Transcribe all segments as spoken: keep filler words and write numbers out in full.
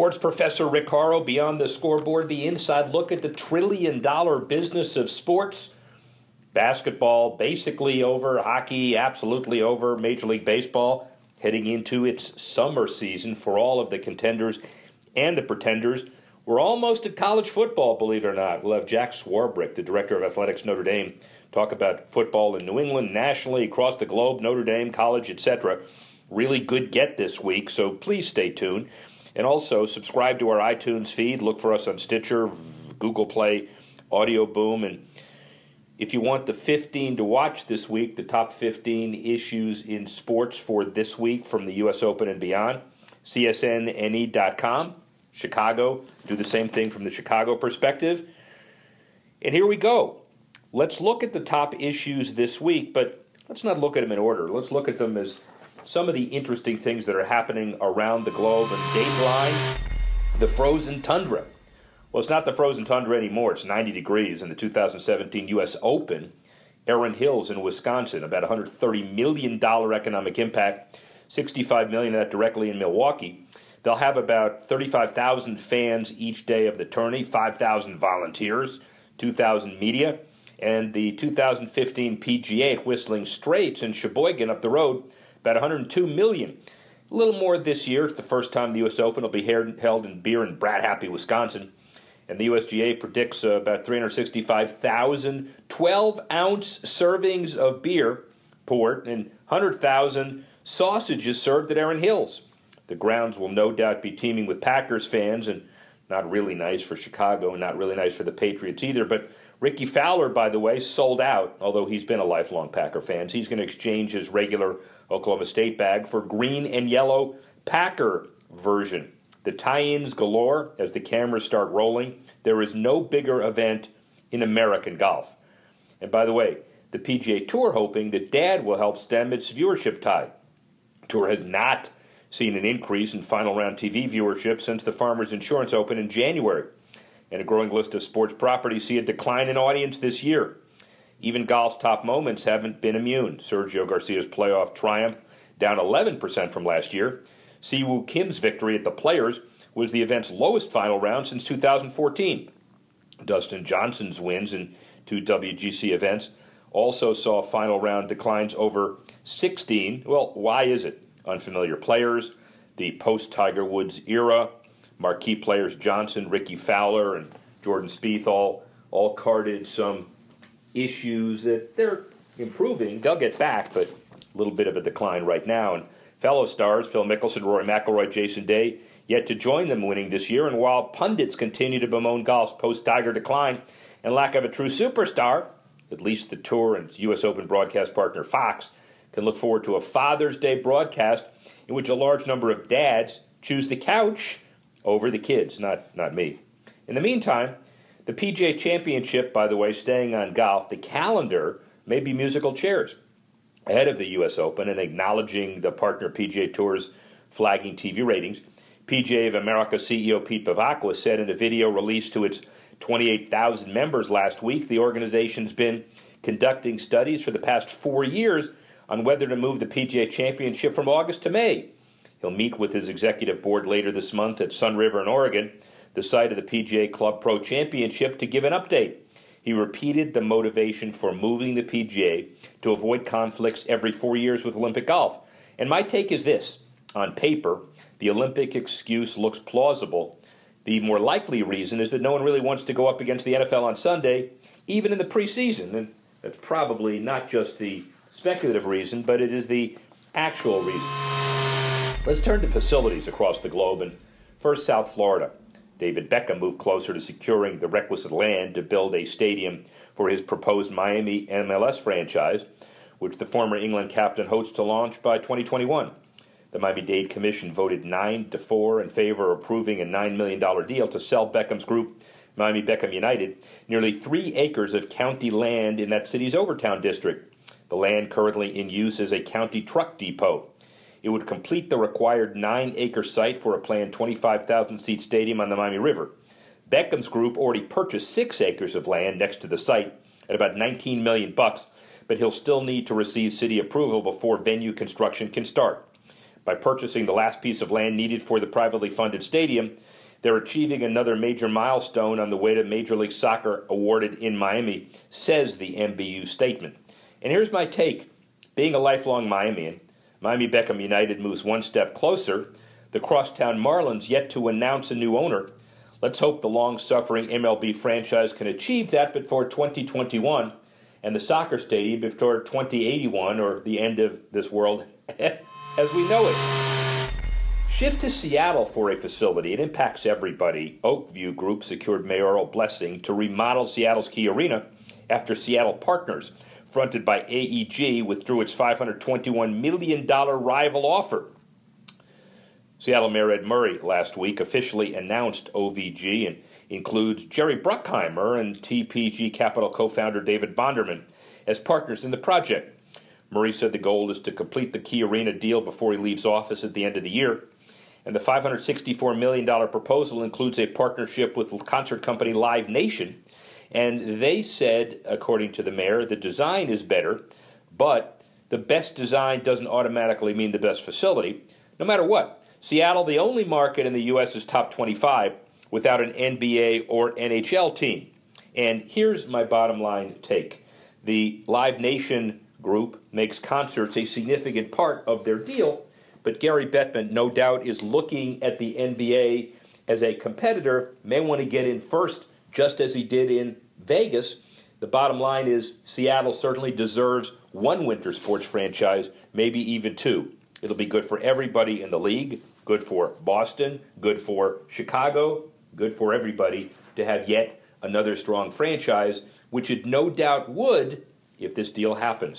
Sports Professor Rick Horrow, Beyond the Scoreboard, the inside look at the trillion-dollar business of sports. Basketball basically over, hockey absolutely over, Major League Baseball heading into its summer season for all of the contenders and the pretenders. We're almost at college football, believe it or not. We'll have Jack Swarbrick, the director of athletics, Notre Dame, talk about football in New England, nationally, across the globe, Notre Dame, college, et cetera. Really good get this week, so please stay tuned. And also, subscribe to our iTunes feed. Look for us on Stitcher, Google Play, Audio Boom. And if you want the fifteen to watch this week, the top fifteen issues in sports for this week from the U S Open and beyond, C S N N E dot com. Chicago, do the same thing from the Chicago perspective. And here we go. Let's look at the top issues this week, but let's not look at them in order. Let's look at them as some of the interesting things that are happening around the globe. And Dateline, the frozen tundra. Well, it's not the frozen tundra anymore. It's ninety degrees in the two thousand seventeen U S Open. Erin Hills in Wisconsin, about one hundred thirty million dollars economic impact, sixty-five million dollars of that directly in Milwaukee. They'll have about thirty-five thousand fans each day of the tourney, five thousand volunteers, two thousand media, and the two thousand fifteen P G A at Whistling Straits in Sheboygan up the road, about one hundred two million dollars. A little more this year. It's the first time the U S Open will be held in beer in Brad Happy, Wisconsin. And the U S G A predicts uh, about three hundred sixty-five thousand twelve-ounce servings of beer poured and one hundred thousand sausages served at Erin Hills. The grounds will no doubt be teeming with Packers fans, and not really nice for Chicago and not really nice for the Patriots either. But Ricky Fowler, by the way, sold out, although he's been a lifelong Packer fan. He's going to exchange his regular Oklahoma State bag for green and yellow Packer version. The tie-ins galore as the cameras start rolling. There is no bigger event in American golf. And by the way, the P G A Tour hoping that Dad will help stem its viewership tide. Tour has not seen an increase in final round T V viewership since the Farmers Insurance Open in January. And a growing list of sports properties see a decline in audience this year. Even golf's top moments haven't been immune. Sergio Garcia's playoff triumph down eleven percent from last year. Siwoo Kim's victory at the Players was the event's lowest final round since two thousand fourteen. Dustin Johnson's wins in two W G C events also saw final round declines over sixteen. Well, why is it? Unfamiliar players, the post-Tiger Woods era, marquee players Johnson, Ricky Fowler, and Jordan Spieth all, all carded some issues that they're improving. They'll get back, but a little bit of a decline right now. And fellow stars, Phil Mickelson, Rory McIlroy, Jason Day, yet to join them winning this year. And while pundits continue to bemoan golf's post-Tiger decline and lack of a true superstar, at least the Tour and its U S Open broadcast partner Fox can look forward to a Father's Day broadcast in which a large number of dads choose the couch over the kids, not, not me. In the meantime, the P G A Championship, by the way, staying on golf, the calendar may be musical chairs ahead of the U S Open and acknowledging the partner P G A Tour's flagging T V ratings. P G A of America C E O Pete Bevacqua said in a video released to its twenty-eight thousand members last week, the organization's been conducting studies for the past four years on whether to move the P G A Championship from August to May. He'll meet with his executive board later this month at Sun River in Oregon, the site of the P G A Club Pro Championship, to give an update. He repeated the motivation for moving the P G A to avoid conflicts every four years with Olympic golf. And my take is this. On paper, the Olympic excuse looks plausible. The more likely reason is that no one really wants to go up against the N F L on Sunday, even in the preseason. And that's probably not just the speculative reason, but it is the actual reason. Let's turn to facilities across the globe, and first South Florida. David Beckham moved closer to securing the requisite land to build a stadium for his proposed Miami M L S franchise, which the former England captain hopes to launch by twenty twenty-one. The Miami-Dade Commission voted nine to four in favor of approving a nine million dollars deal to sell Beckham's group, Miami Beckham United, nearly three acres of county land in that city's Overtown district. The land currently in use as a county truck depot. It would complete the required nine-acre site for a planned twenty-five thousand seat stadium on the Miami River. Beckham's group already purchased six acres of land next to the site at about nineteen million bucks, but he'll still need to receive city approval before venue construction can start. By purchasing the last piece of land needed for the privately funded stadium, They're achieving another major milestone on the way to Major League Soccer awarded in Miami, says the M B U statement. And here's my take. Being a lifelong Miamian, Miami Beckham United moves one step closer. The Crosstown Marlins yet to announce a new owner. Let's hope the long-suffering M L B franchise can achieve that before twenty twenty-one and the soccer stadium before twenty eighty-one, or the end of this world as we know it. Shift to Seattle for a facility. It impacts everybody. Oakview Group secured mayoral blessing to remodel Seattle's Key Arena after Seattle Partners, fronted by A E G, withdrew its five hundred twenty-one million dollars rival offer. Seattle Mayor Ed Murray last week officially announced O V G and includes Jerry Bruckheimer and T P G Capital co-founder David Bonderman as partners in the project. Murray said the goal is to complete the Key Arena deal before he leaves office at the end of the year. And the five hundred sixty-four million dollars proposal includes a partnership with concert company Live Nation. And they said, according to the mayor, the design is better, but the best design doesn't automatically mean the best facility. No matter what, Seattle, the only market in the U S is top twenty-five without an N B A or N H L team. And here's my bottom line take. The Live Nation group makes concerts a significant part of their deal, but Gary Bettman, no doubt, is looking at the N B A as a competitor, may want to get in first, just as he did in Vegas. The bottom line is Seattle certainly deserves one winter sports franchise, maybe even two. It'll be good for everybody in the league, good for Boston, good for Chicago, good for everybody to have yet another strong franchise, which it no doubt would if this deal happens.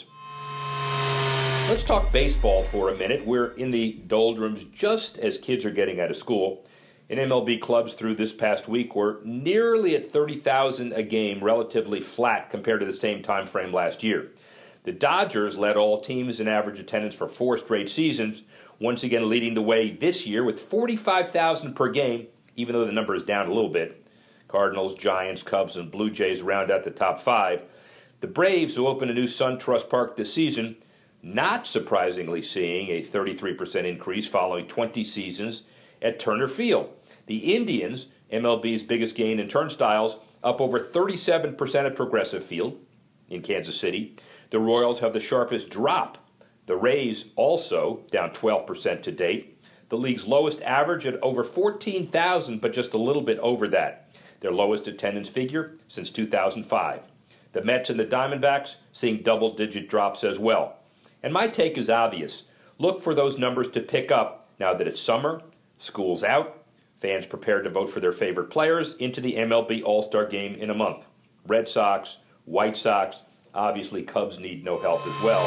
Let's talk baseball for a minute. We're in the doldrums just as kids are getting out of school. And M L B clubs through this past week were nearly at thirty thousand a game, relatively flat compared to the same time frame last year. The Dodgers led all teams in average attendance for four straight seasons, once again leading the way this year with forty-five thousand per game, even though the number is down a little bit. Cardinals, Giants, Cubs, and Blue Jays round out the top five. The Braves, who opened a new SunTrust Park this season, not surprisingly seeing a thirty-three percent increase following twenty seasons at Turner Field. The Indians, M L B's biggest gain in turnstiles, up over thirty-seven percent at Progressive Field in Kansas City. The Royals have the sharpest drop. The Rays also down twelve percent to date. The league's lowest average at over fourteen thousand, but just a little bit over that. Their lowest attendance figure since two thousand five. The Mets and the Diamondbacks seeing double-digit drops as well. And my take is obvious. Look for those numbers to pick up now that it's summer, school's out, fans prepared to vote for their favorite players into the M L B All-Star Game in a month. Red Sox, White Sox, obviously Cubs need no help as well.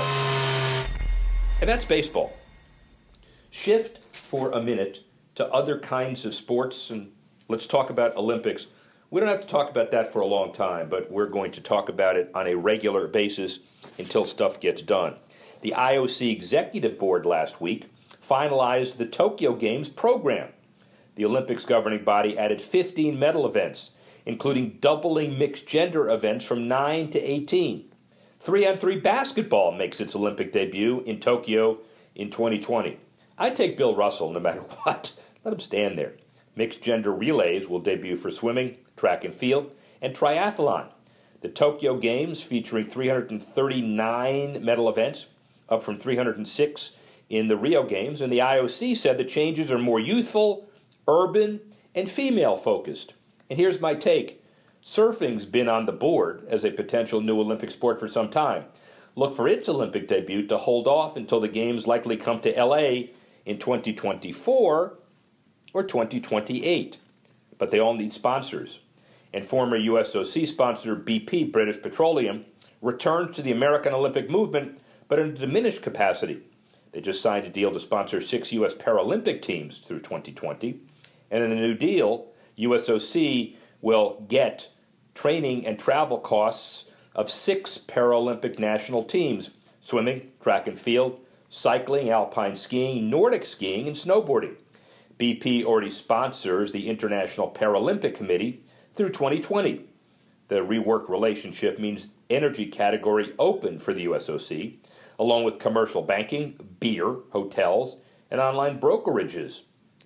And that's baseball. Shift for a minute to other kinds of sports, and let's talk about Olympics. We don't have to talk about that for a long time, but we're going to talk about it on a regular basis until stuff gets done. The I O C Executive Board last week finalized the Tokyo Games program. The Olympics governing body added fifteen medal events, including doubling mixed-gender events from nine to eighteen. three on three basketball makes its Olympic debut in Tokyo in twenty twenty. I'd take Bill Russell no matter what. Let him stand there. Mixed-gender relays will debut for swimming, track and field, and triathlon. The Tokyo Games, featuring three hundred thirty-nine medal events, up from three hundred six in the Rio Games, and the I O C said the changes are more youthful, urban, and female-focused. And here's my take. Surfing's been on the board as a potential new Olympic sport for some time. Look for its Olympic debut to hold off until the Games likely come to L A in twenty twenty-four or twenty twenty-eight. But they all need sponsors. And former U S O C sponsor B P, British Petroleum, returned to the American Olympic movement, but in a diminished capacity. They just signed a deal to sponsor six U S Paralympic teams through twenty twenty. And in the new deal, U S O C will get training and travel costs of six Paralympic national teams: swimming, track and field, cycling, alpine skiing, Nordic skiing, and snowboarding. B P already sponsors the International Paralympic Committee through twenty twenty. The reworked relationship means energy category open for the U S O C, along with commercial banking, beer, hotels, and online brokerages.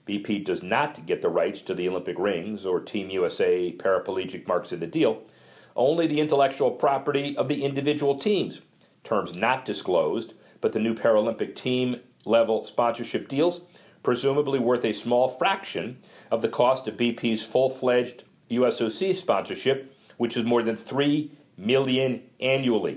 B P does not get the rights to the Olympic rings or Team U S A paraplegic marks in the deal, only the intellectual property of the individual teams. Terms not disclosed, but the new Paralympic team-level sponsorship deals, presumably worth a small fraction of the cost of B P's full-fledged U S O C sponsorship, which is more than three million dollars annually.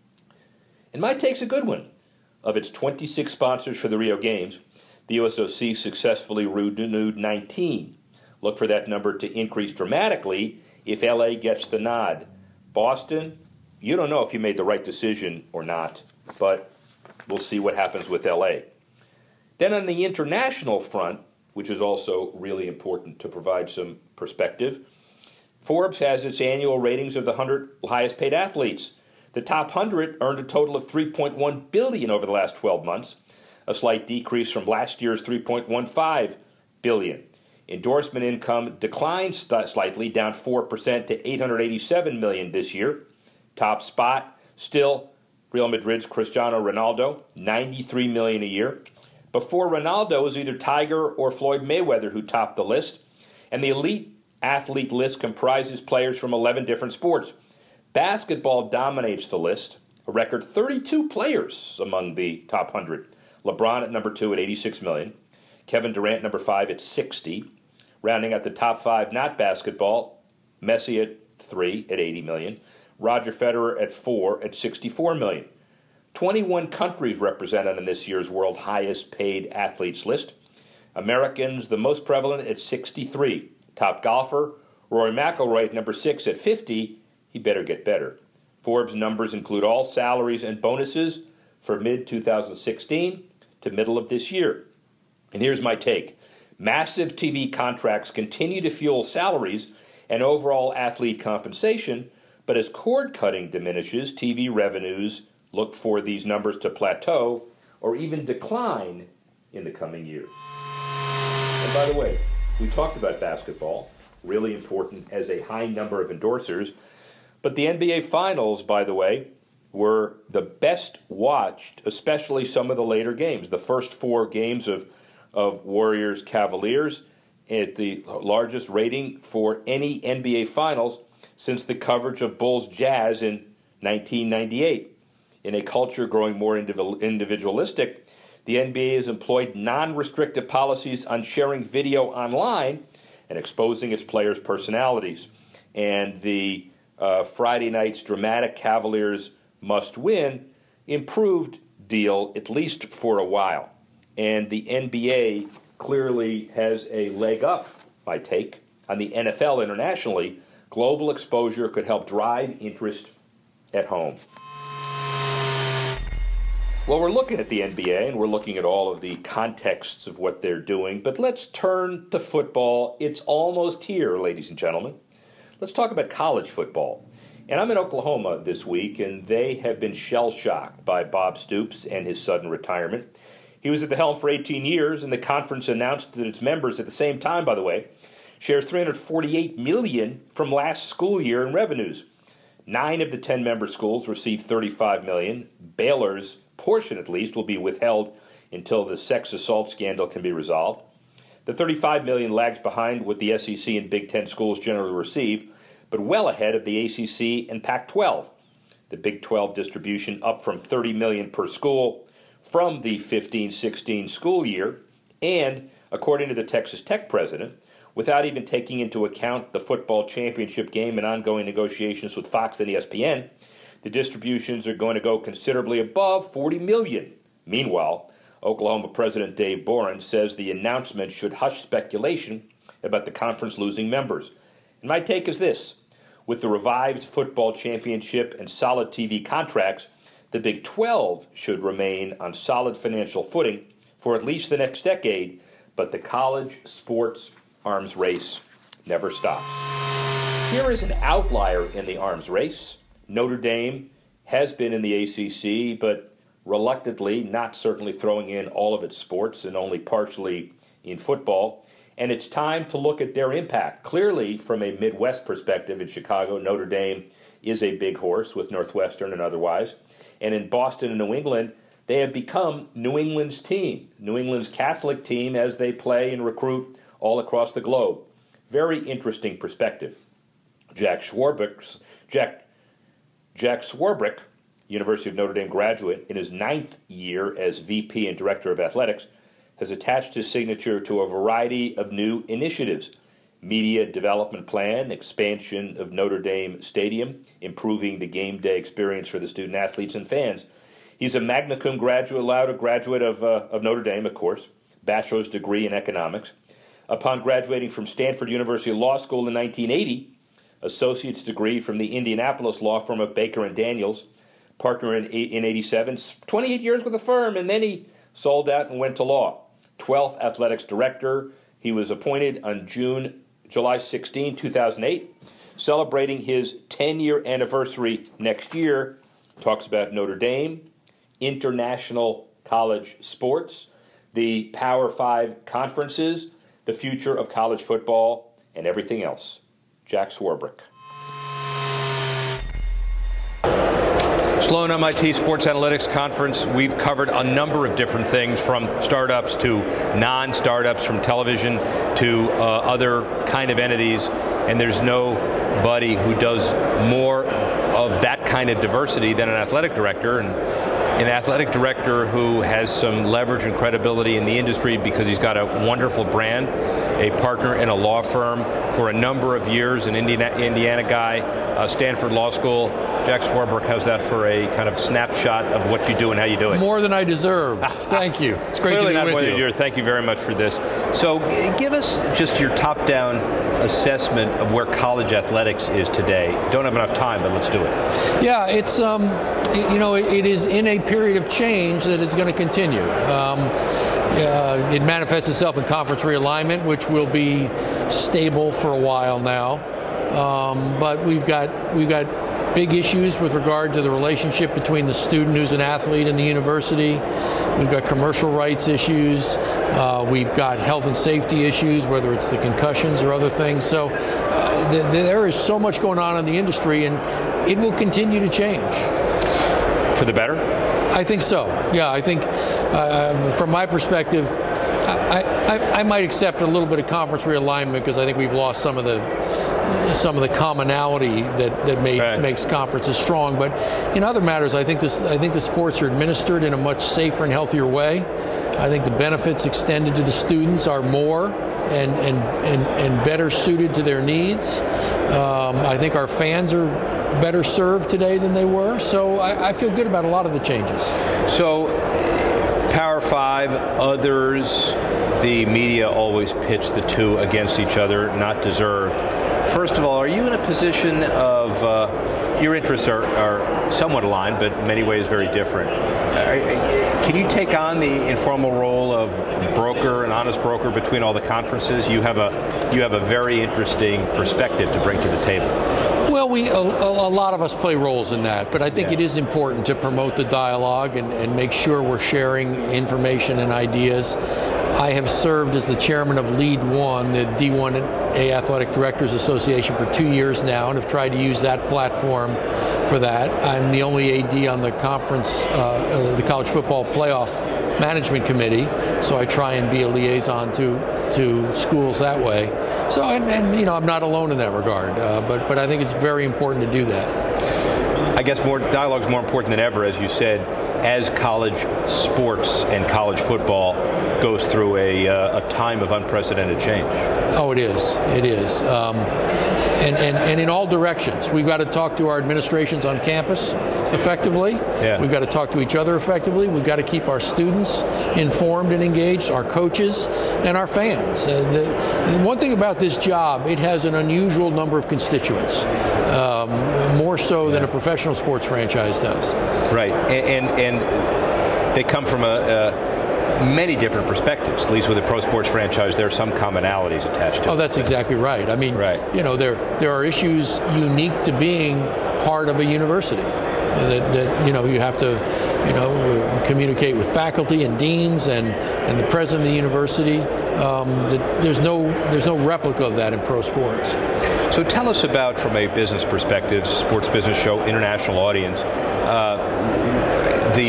And my take's a good one. Of its twenty-six sponsors for the Rio Games, the U S O C successfully renewed nineteen. Look for that number to increase dramatically if L A gets the nod. Boston, you don't know if you made the right decision or not, but we'll see what happens with L A. Then on the international front, which is also really important to provide some perspective, Forbes has its annual ratings of the one hundred highest paid athletes. The top one hundred earned a total of three point one billion dollars over the last twelve months, a slight decrease from last year's three point one five billion dollars. Endorsement income declined st- slightly, down four percent to eight hundred eighty-seven million dollars this year. Top spot, still Real Madrid's Cristiano Ronaldo, ninety-three million dollars a year. Before Ronaldo, it was either Tiger or Floyd Mayweather who topped the list, and the elite athlete list comprises players from eleven different sports. Basketball dominates the list, a record thirty-two players among the top one hundred. LeBron at number two at eighty-six million dollars. Kevin Durant number five at sixty. Rounding out the top five, not basketball, Messi at three at eighty million dollars. Roger Federer at four at sixty-four million dollars. twenty-one countries represented on this year's world highest paid athletes list. Americans the most prevalent at sixty-three. Top golfer, Rory McIlroy at number six at fifty. He better get better. Forbes numbers include all salaries and bonuses for mid twenty sixteen to middle of this year. And here's my take. Massive T V contracts continue to fuel salaries and overall athlete compensation, but as cord cutting diminishes, T V revenues look for these numbers to plateau or even decline in the coming years. And by the way, we talked about basketball, really important as a high number of endorsers, but the N B A Finals, by the way, were the best watched, especially some of the later games. The first four games of, of Warriors-Cavaliers at the largest rating for any N B A Finals since the coverage of Bulls-Jazz in nineteen ninety-eight. In a culture growing more individualistic, the N B A has employed non-restrictive policies on sharing video online and exposing its players' personalities. And the uh, Friday night's dramatic Cavaliers must-win improved deal, at least for a while. And the N B A clearly has a leg up, my take, on the N F L internationally. Global exposure could help drive interest at home. Well, we're looking at the N B A, and we're looking at all of the contexts of what they're doing, but let's turn to football. It's almost here, ladies and gentlemen. Let's talk about college football. And I'm in Oklahoma this week, and they have been shell-shocked by Bob Stoops and his sudden retirement. He was at the helm for eighteen years, and the conference announced that its members, at the same time, by the way, shares three hundred forty-eight million dollars from last school year in revenues. Nine of the ten member schools received thirty-five million dollars. Baylor's portion, at least, will be withheld until the sex assault scandal can be resolved. The thirty-five million dollars lags behind what the S E C and Big Ten schools generally receive, but well ahead of the A C C and Pac twelve. The Big twelve distribution up from thirty million dollars per school from the fifteen sixteen school year, and, according to the Texas Tech president, without even taking into account the football championship game and ongoing negotiations with Fox and E S P N, the distributions are going to go considerably above forty million dollars. Meanwhile, Oklahoma President Dave Boren says the announcement should hush speculation about the conference losing members. And my take is this. With the revived football championship and solid T V contracts, the Big twelve should remain on solid financial footing for at least the next decade, but the college sports arms race never stops. Here is an outlier in the arms race. Notre Dame has been in the A C C, but reluctantly, not certainly throwing in all of its sports and only partially in football. And it's time to look at their impact. Clearly, from a Midwest perspective in Chicago, Notre Dame is a big horse with Northwestern and otherwise. And in Boston and New England, they have become New England's team, New England's Catholic team, as they play and recruit all across the globe. Very interesting perspective. Jack Swarbrick, Jack, Jack Swarbrick, University of Notre Dame graduate, in his ninth year as V P and Director of Athletics, has attached his signature to a variety of new initiatives. Media development plan, expansion of Notre Dame Stadium, improving the game day experience for the student athletes and fans. He's a magna cum graduate, allowed a graduate of, uh, of Notre Dame, of course, bachelor's degree in economics. Upon graduating from Stanford University Law School in nineteen eighty, associate's degree from the Indianapolis law firm of Baker and Daniels, partner in, in eighty-seven, twenty-eight years with the firm, and then he sold out and went to law. twelfth athletics director. He was appointed on June, July sixteenth, two thousand eight, celebrating his ten-year anniversary next year. Talks about Notre Dame, international college sports, the Power Five conferences, the future of college football, and everything else. Jack Swarbrick. Sloan M I T Sports Analytics Conference, we've covered a number of different things, from startups to non-startups, from television to uh, other kind of entities, and there's nobody who does more of that kind of diversity than an athletic director, and an athletic director who has some leverage and credibility in the industry because he's got a wonderful brand, a partner in a law firm for a number of years, an Indiana, Indiana guy, uh, Stanford Law School. Jack Swarbrick, how's that for a kind of snapshot of what you do and how you do it? More than I deserve. Thank you. It's great Clearly to be not with more you. Than you. Thank you very much for this. So give us just your top-down assessment of where college athletics is today. Don't have enough time, but let's do it. Yeah, it's, um, you know, it, it is in a period of change that is going to continue. Um, uh, it manifests itself in conference realignment, which will be stable for a while now. Um, but we've got we've got big issues with regard to the relationship between the student who's an athlete and the university. We've got commercial rights issues. Uh, we've got health and safety issues, whether it's the concussions or other things. So uh, th- there is so much going on in the industry, and it will continue to change. For the better? I think so. Yeah, I think uh, from my perspective, I, I, I might accept a little bit of conference realignment because I think we've lost some of the some of the commonality that that made, right. makes conferences strong. But in other matters, I think this I think the sports are administered in a much safer and healthier way. I think the benefits extended to the students are more and and and, and better suited to their needs. Um, I think our fans are better served today than they were. So I, I feel good about a lot of the changes. So Power Five, others, the media always pitch the two against each other, not deserved. First of all, are you in a position of, uh, your interests are, are somewhat aligned, but in many ways very different. Uh, can you take on the informal role of broker, an honest broker between all the conferences? You have a, you have a very interesting perspective to bring to the table. Well, we a, a lot of us play roles in that, but I think yeah. it is important to promote the dialogue and, and make sure we're sharing information and ideas. I have served as the chairman of Lead One, the D one A Athletic Directors Association, for two years now, and have tried to use that platform for that. I'm the only A D on the conference, uh, uh, the College Football Playoff Management Committee, so I try and be a liaison to to schools that way. So, and, and you know, I'm not alone in that regard, uh, but but I think it's very important to do that. I guess more dialogue is more important than ever, as you said, as college sports and college football goes through a, uh, a time of unprecedented change. Oh, it is. It is. Um, and, and, and in all directions. We've got to talk to our administrations on campus effectively. Yeah. We've got to talk to each other effectively. We've got to keep our students informed and engaged, our coaches, and our fans. Uh, the, the one thing about this job, it has an unusual number of constituents, um, more so than a professional sports franchise does. Right. And, and, and they come from a... a many different perspectives. At least with a pro sports franchise, there are some commonalities attached to it. Oh, that's exactly right. I mean, right. you know, there there are issues unique to being part of a university that, that you know, you have to, you know, communicate with faculty and deans and, and the president of the university. Um, that there's no there's no replica of that in pro sports. So tell us about, from a business perspective, Sports Business Show, international audience, uh, the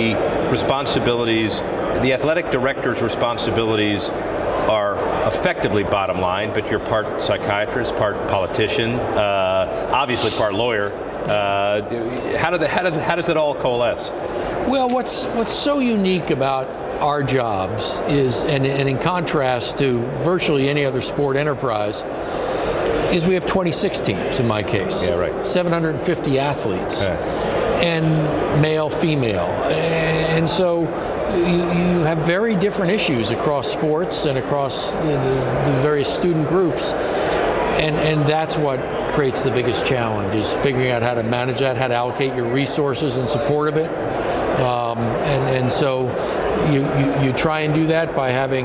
responsibilities, the athletic director's responsibilities are effectively bottom line, but you're part psychiatrist, part politician, uh, obviously part lawyer. Uh, how, do the, how, do the, how does it all coalesce? Well, what's what's so unique about our jobs is, and, and in contrast to virtually any other sport enterprise, is we have twenty-six teams in my case. Yeah, right. seven hundred fifty athletes, yeah. And male, female. And so you, you have very different issues across sports and across the, the various student groups. And, and that's what creates the biggest challenge, is figuring out how to manage that, how to allocate your resources in support of it. Um, and, and so you, you, you try and do that by having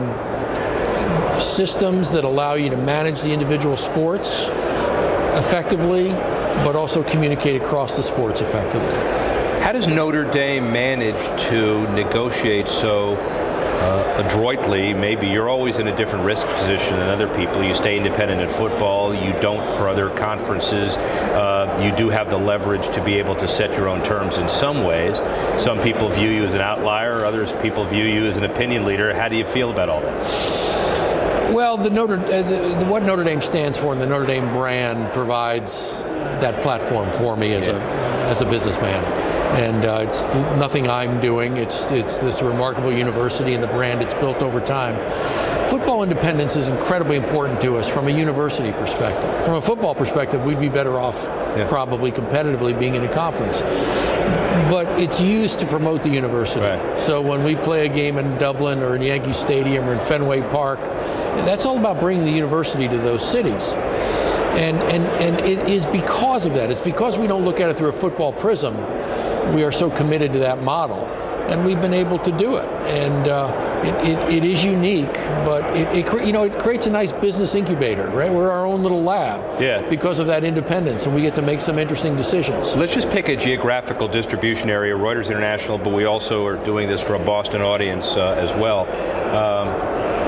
systems that allow you to manage the individual sports effectively, but also communicate across the sports effectively. How does Notre Dame manage to negotiate so uh, adroitly? Maybe you're always in a different risk position than other people. You stay independent in football. You don't for other conferences. Uh, you do have the leverage to be able to set your own terms in some ways. Some people view you as an outlier. Others people view you as an opinion leader. How do you feel about all that? Well, the Notre, uh, the, the, what Notre Dame stands for and the Notre Dame brand provides that platform for me as yeah. a as a businessman. And uh, it's nothing I'm doing. It's it's this remarkable university and the brand it's built over time. Football independence is incredibly important to us from a university perspective. From a football perspective, we'd be better off yeah. probably competitively being in a conference. But it's used to promote the university. Right. So when we play a game in Dublin or in Yankee Stadium or in Fenway Park, that's all about bringing the university to those cities. And, and, and it is because of that. It's because we don't look at it through a football prism. We are so committed to that model, and we've been able to do it. And uh, it, it, it is unique, but it, it you know it creates a nice business incubator, right? We're our own little lab, yeah. because of that independence, and we get to make some interesting decisions. Let's just pick a geographical distribution area, Reuters International, but we also are doing this for a Boston audience uh, as well. Um,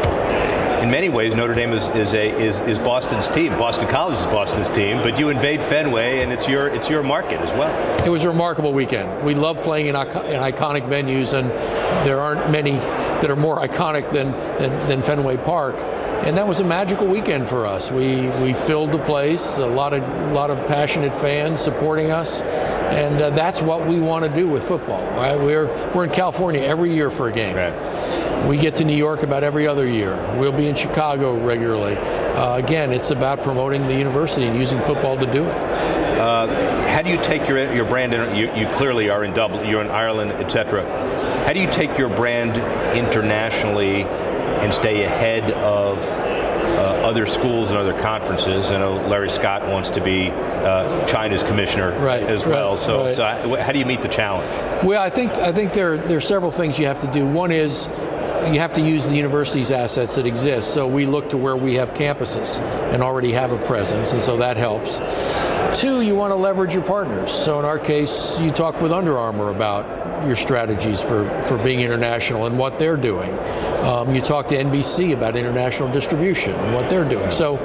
In many ways, Notre Dame is is, a, is is Boston's team. Boston College is Boston's team, but you invade Fenway, and it's your it's your market as well. It was a remarkable weekend. We love playing in, in iconic venues, and there aren't many that are more iconic than, than than Fenway Park. And that was a magical weekend for us. We we filled the place. A lot of a lot of passionate fans supporting us, and uh, that's what we want to do with football. Right? We're we're in California every year for a game. Right. We get to New York about every other year. We'll be in Chicago regularly. Uh, again, it's about promoting the university and using football to do it. Uh, how do you take your your brand? In, you, you clearly are in Dublin, you're in Ireland, et cetera. How do you take your brand internationally and stay ahead of uh, other schools and other conferences? I know Larry Scott wants to be uh, China's commissioner right, as well. Right, so, right. so how do you meet the challenge? Well, I think I think there there are several things you have to do. One is you have to use the university's assets that exist. So we look to where we have campuses and already have a presence, and so that helps. Two, you want to leverage your partners. So in our case, you talk with Under Armour about your strategies for, for being international and what they're doing. Um, you talk to N B C about international distribution and what they're doing. So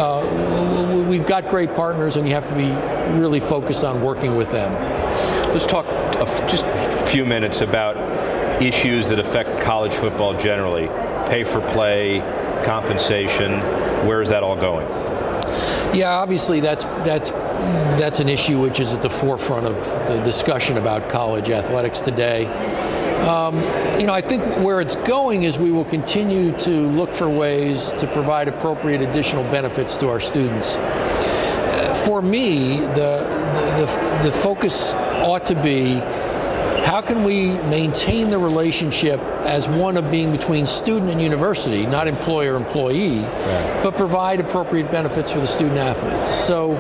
uh, we've got great partners, and you have to be really focused on working with them. Let's talk a f- just a few minutes about issues that affect college football generally. Pay for play, compensation, where is that all going? Yeah, obviously that's that's that's an issue which is at the forefront of the discussion about college athletics today. Um, you know, I think where it's going is we will continue to look for ways to provide appropriate additional benefits to our students. Uh, for me, the, the the focus ought to be, how can we maintain the relationship as one of being between student and university, not employer-employee, right, but provide appropriate benefits for the student athletes? So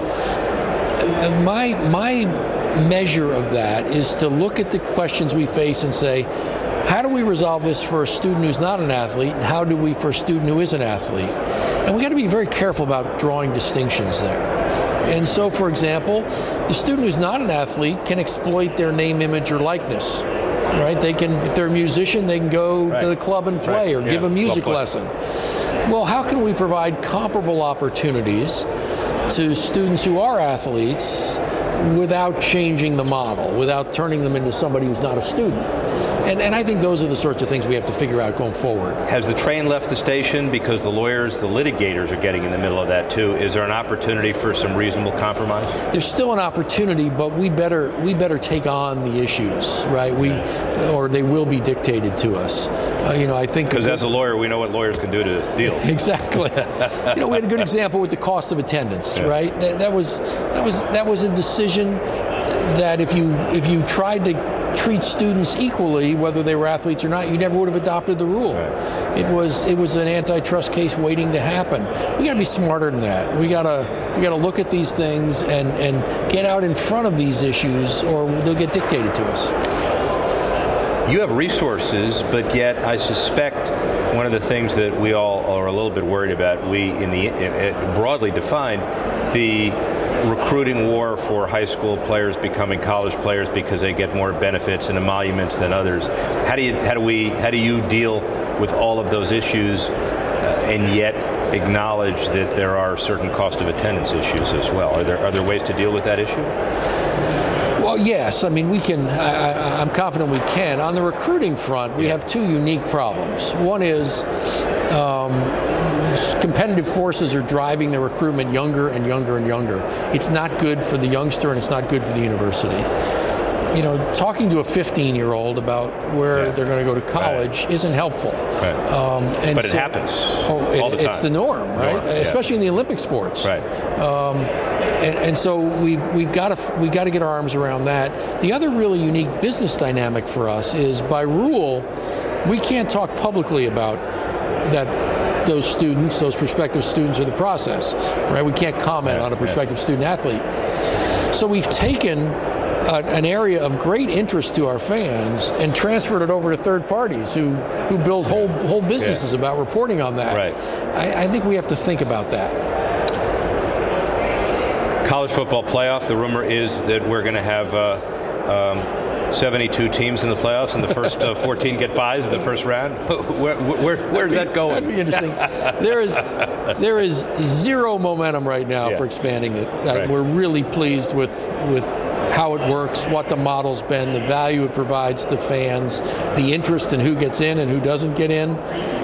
my my measure of that is to look at the questions we face and say, how do we resolve this for a student who's not an athlete, and how do we for a student who is an athlete? And we got to be very careful about drawing distinctions there. And so, for example, the student who's not an athlete can exploit their name, image, or likeness, right? They can, if they're a musician, they can go right to the club and play, right, or yeah, give a music lesson. Well, how can we provide comparable opportunities to students who are athletes without changing the model, without turning them into somebody who's not a student. And, and I think those are the sorts of things we have to figure out going forward. Has the train left the station? Because the lawyers, the litigators are getting in the middle of that too. Is there an opportunity for some reasonable compromise? There's still an opportunity, but we better we better take on the issues, right? We, or they will be dictated to us. Uh, you know, I think because as a lawyer, we know what lawyers can do to deal. Exactly. You know, we had a good example with the cost of attendance, yeah. right? That, that was that was that was a decision that if you if you tried to treat students equally, whether they were athletes or not, you never would have adopted the rule. Right. It was it was an antitrust case waiting to happen. We got to be smarter than that. We got to we got to look at these things and and get out in front of these issues, or they'll get dictated to us. You have resources, but yet I suspect one of the things that we all are a little bit worried about, we in the in, broadly defined, the recruiting war for high school players becoming college players because they get more benefits and emoluments than others. How do you how do we how do you deal with all of those issues uh, and yet acknowledge that there are certain cost of attendance issues as well? Are there are there ways to deal with that issue? Well, yes. I mean, we can. I, I'm confident we can. On the recruiting front, we have two unique problems. One is um, competitive forces are driving the recruitment younger and younger and younger. It's not good for the youngster, and it's not good for the university. You know, talking to a fifteen-year-old about where yeah. they're going to go to college right. isn't helpful. Right. Um, and but it so, happens oh, it, all the time. It's the norm, right? Norm, yeah. Especially in the Olympic sports. Right. Um, and, and so we've we've got to we got to get our arms around that. The other really unique business dynamic for us is, by rule, we can't talk publicly about that. Those students, those prospective students, or the process, right? We can't comment yeah, on a prospective yeah. student athlete. So we've taken a, an area of great interest to our fans and transferred it over to third parties who, who build whole whole businesses yeah. about reporting on that. Right. I, I think we have to think about that. College football playoff. The rumor is that we're going to have uh, um, seventy-two teams in the playoffs, and the first uh, fourteen get buys in the first round. Where, where, where's that going? That'd be interesting. there is there is zero momentum right now yeah. for expanding it. Uh, right. We're really pleased with with how it works, what the model's been, the value it provides to fans, the interest in who gets in and who doesn't get in.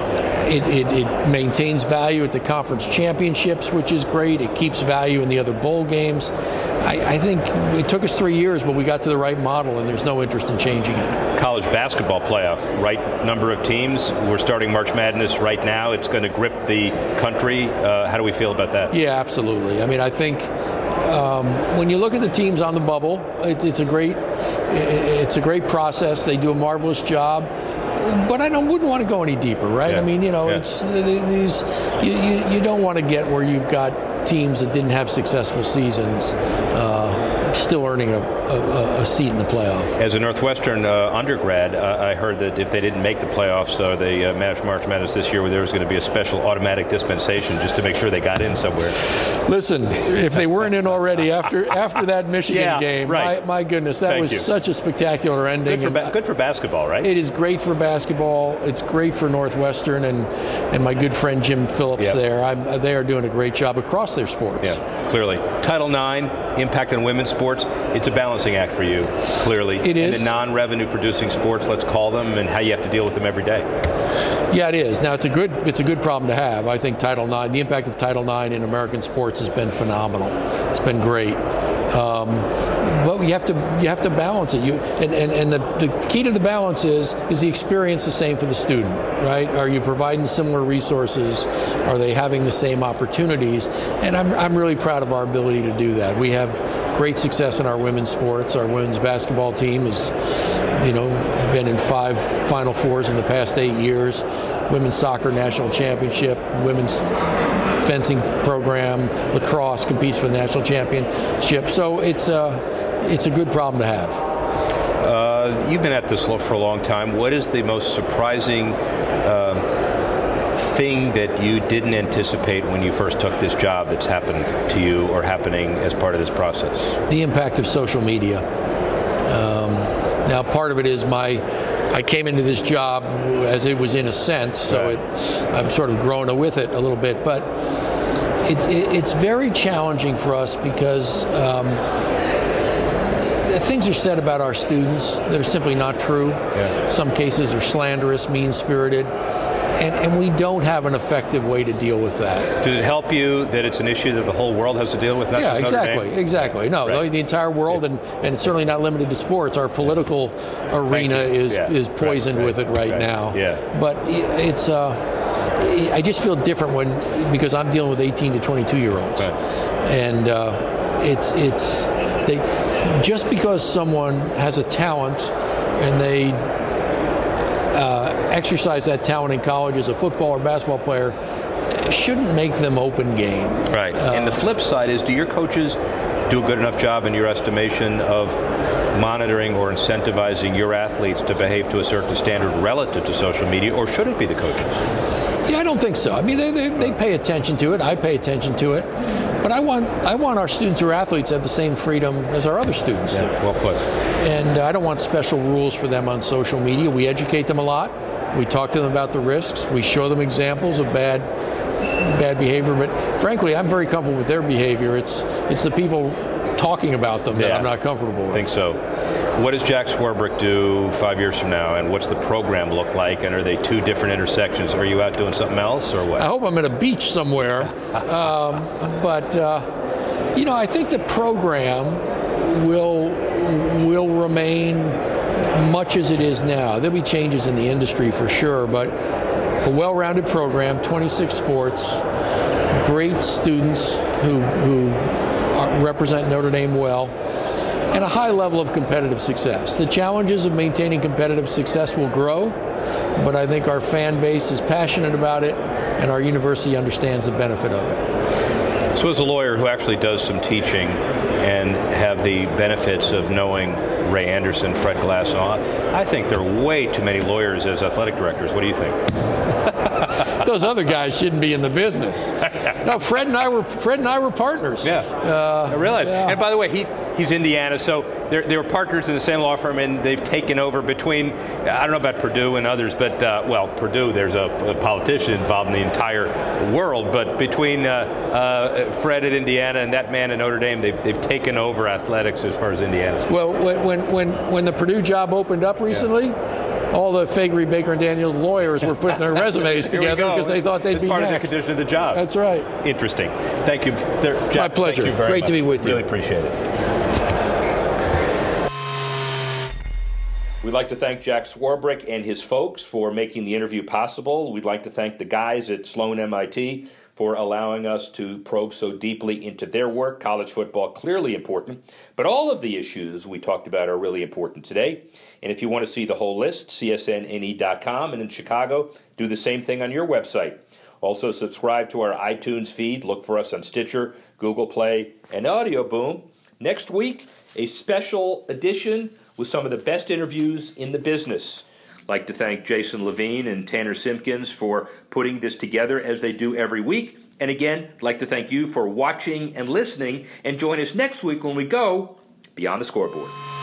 It, it, it maintains value at the conference championships, which is great. It keeps value in the other bowl games. I, I think it took us three years, but we got to the right model, and there's no interest in changing it. College basketball playoff, right number of teams. We're starting March Madness right now. It's going to grip the country. Uh, how do we feel about that? Yeah, absolutely. I mean, I think um, when you look at the teams on the bubble, it, it's a great it, it's a great process. They do a marvelous job. But I don't, wouldn't want to go any deeper, right? Yeah. I mean, you know, yeah. it's these you, you, you don't want to get where you've got teams that didn't have successful seasons uh, still earning a, a, a seat in the playoff. As a Northwestern uh, undergrad, uh, I heard that if they didn't make the playoffs, uh, the uh, March Madness this year, there was going to be a special automatic dispensation just to make sure they got in somewhere. Listen, if they weren't in already after after that Michigan yeah, game, right. my, my goodness, that Thank was you. such a spectacular ending. Good for, ba- good for basketball, right? It is great for basketball. It's great for Northwestern, and and my good friend Jim Phillips yep. there. I'm, they are doing a great job across their sports. Yeah, clearly. Title nine, impact on women's sports. It's a balancing act for you, clearly. It is. And the non-revenue producing sports, let's call them, and how you have to deal with them every day. Yeah, it is. Now, it's a good it's a good problem to have. I think Title nine, the impact of Title nine in American sports has been phenomenal. It's been great. Um, but you have to you have to balance it. You and, and, and the, the key to the balance is is the experience the same for the student, right? Are you providing similar resources? Are they having the same opportunities? And I'm I'm really proud of our ability to do that. We have great success in our women's sports. Our women's basketball team has, you know, been in five Final Fours in the past eight years. Women's soccer national championship. Women's fencing program, lacrosse competes for the national championship. So it's a, it's a good problem to have. Uh, you've been at this for a long time. What is the most surprising uh, thing that you didn't anticipate when you first took this job that's happened to you or happening as part of this process? The impact of social media. Um, now, part of it is my I came into this job as it was in ascent, so right. it, I'm sort of grown with it a little bit. But it's it, it's very challenging for us because um, things are said about our students that are simply not true. Yeah. Some cases are slanderous, mean-spirited. And, and we don't have an effective way to deal with that. Does it help you that it's an issue that the whole world has to deal with? Not yeah, just Notre exactly, Dame? exactly. No, right. the entire world, and, and it's certainly not limited to sports. Our political arena is yeah. is poisoned right, with right, it right, right. now. Yeah. But it's, uh, I just feel different when, because I'm dealing with eighteen to twenty-two year olds, right. and uh, it's it's they just because someone has a talent and they Uh, exercise that talent in college as a football or basketball player shouldn't make them open game. Right. Uh, and the flip side is, do your coaches do a good enough job in your estimation of monitoring or incentivizing your athletes to behave to a certain standard relative to social media, or should it be the coaches? Yeah, I don't think so. I mean, they, they, they pay attention to it. I pay attention to it. But I want I want our students or athletes to have the same freedom as our other students yeah, do. Well put. And I don't want special rules for them on social media. We educate them a lot. We talk to them about the risks. We show them examples of bad bad behavior. But frankly, I'm very comfortable with their behavior. It's it's the people talking about them that yeah, I'm not comfortable with. I think so. What does Jack Swarbrick do five years from now, and what's the program look like? And are they two different intersections? Are you out doing something else, or what? I hope I'm at a beach somewhere. um, but uh, you know, I think the program will will remain much as it is now. There'll be changes in the industry for sure, but a well-rounded program, twenty-six sports, great students who who are, represent Notre Dame well, and a high level of competitive success. The challenges of maintaining competitive success will grow, but I think our fan base is passionate about it, and our university understands the benefit of it. So as a lawyer who actually does some teaching and have the benefits of knowing Ray Anderson, Fred Glasson, I think there are way too many lawyers as athletic directors. What do you think? Those other guys shouldn't be in the business. No, Fred and I were Fred and I were partners. Yeah, uh, I realize. Yeah. And by the way, he he's Indiana, so they're they were partners in the same law firm, and they've taken over between. I don't know about Purdue and others, but uh, well, Purdue, there's a, a politician involved in the entire world, but between uh, uh, Fred at Indiana and that man at Notre Dame, they've they've taken over athletics as far as Indiana's. Well, when when when when the Purdue job opened up recently. Yeah. All the Faegre, Baker, and Daniels lawyers were putting their resumes together because they thought they'd It's be part next. of the condition of the job. That's right. Interesting. Thank you, Jeff. My pleasure. Thank you very Great much. to be with you. Really appreciate it. We'd like to thank Jack Swarbrick and his folks for making the interview possible. We'd like to thank the guys at Sloan M I T for allowing us to probe so deeply into their work. College football, clearly important, but all of the issues we talked about are really important today. And if you want to see the whole list, C S N N E dot com, and in Chicago, do the same thing on your website. Also, subscribe to our iTunes feed. Look for us on Stitcher, Google Play, and Audio Boom. Next week, a special edition with some of the best interviews in the business. I'd like to thank Jason Levine and Tanner Simpkins for putting this together as they do every week. And again, I'd like to thank you for watching and listening. And join us next week when we go Beyond the Scoreboard.